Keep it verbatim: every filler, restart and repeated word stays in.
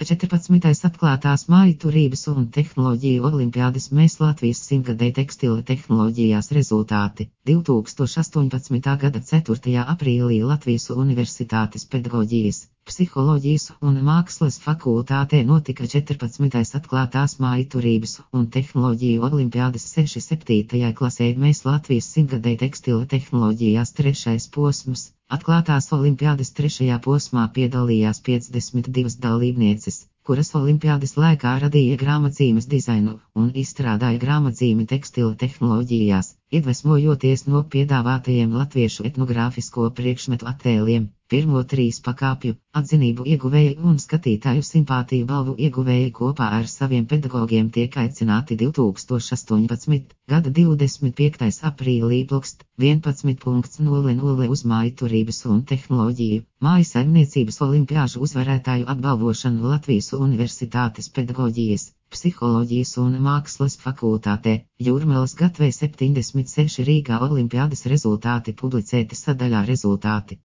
četrpadsmitais atklātās mājiturības un tehnoloģiju olimpiādes mēs Latvijas simtgadēja tekstila tehnoloģijās rezultāti. divtūkstoš astoņpadsmitā gada ceturtajā aprīlī Latvijas Universitātes pedagoģijas, psiholoģijas un mākslas fakultātē notika četrpadsmitais atklātās mājiturības un tehnoloģiju olimpiādes seši septītajai klasē mēs Latvijas simtgadēja tekstila tehnoloģijās trešais posms. Atklātās olimpiādes trešajā posmā piedalījās piecdesmit divas dalībnieces, kuras olimpiādes laikā radīja grāmatzīmes dizainu un izstrādāja grāmatzīmi tekstila tehnoloģijās, iedvesmojoties no piedāvātajiem latviešu etnogrāfisko priekšmetu attēliem. Pirmo trīs pakāpju, atzinību ieguvēji un skatītāju simpātiju balvu ieguvēji kopā ar saviem pedagogiem tiek aicināti divtūkstoš astoņpadsmitā gada divdesmit piektais aprīlī plkst vienpadsmit nulle nulle uz mājiturības un tehnoloģiju, mājasaimniecības olimpiāžu uzvarētāju apbalvošanu Latvijas Universitātes pedagoģijas, psiholoģijas un mākslas fakultātē, Jūrmalas gatavē septiņdesmit seši Rīgā olimpiādes rezultāti publicēti sadaļā rezultāti.